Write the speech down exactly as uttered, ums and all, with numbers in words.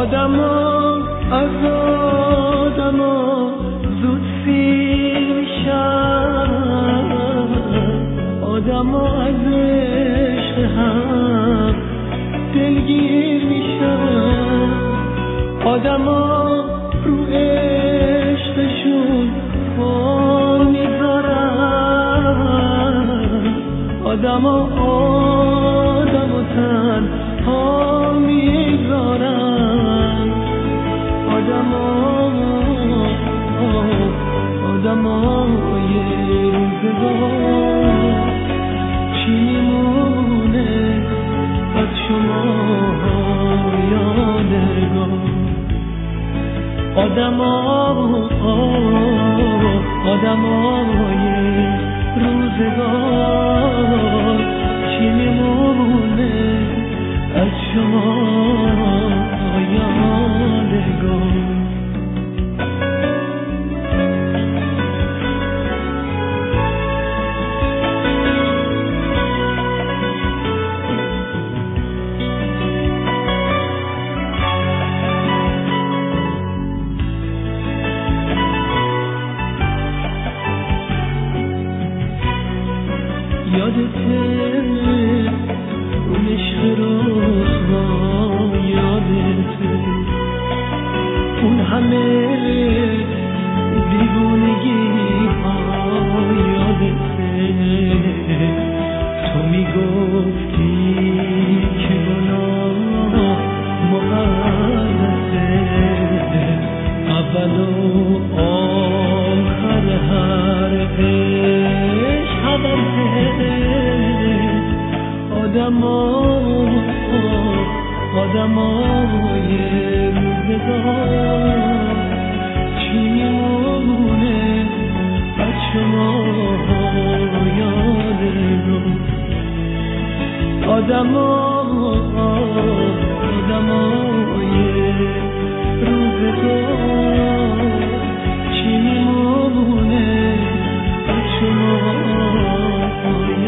آدما از آدما زود سیر میشن، آدما از عشق هم دلگیر میشن، آدما رو عشقشون پا میذارن، آدما آدما تنها میذارن، آدما آدمای روزگار چی میمونه از شما یادگار؟ آدما آدمای روزگار چی میمونه از شما یادگار؟ یادته اون عشق روزها، یادته اون همه دیوونگی ها، یادته تو میگفتی که گناه مقدسه، اول و آخر هر عشق حوضه، آدما آدمای روزگار چی میمونه از شما یادگار؟ آدما آدمای روزگار چی میمونه از شما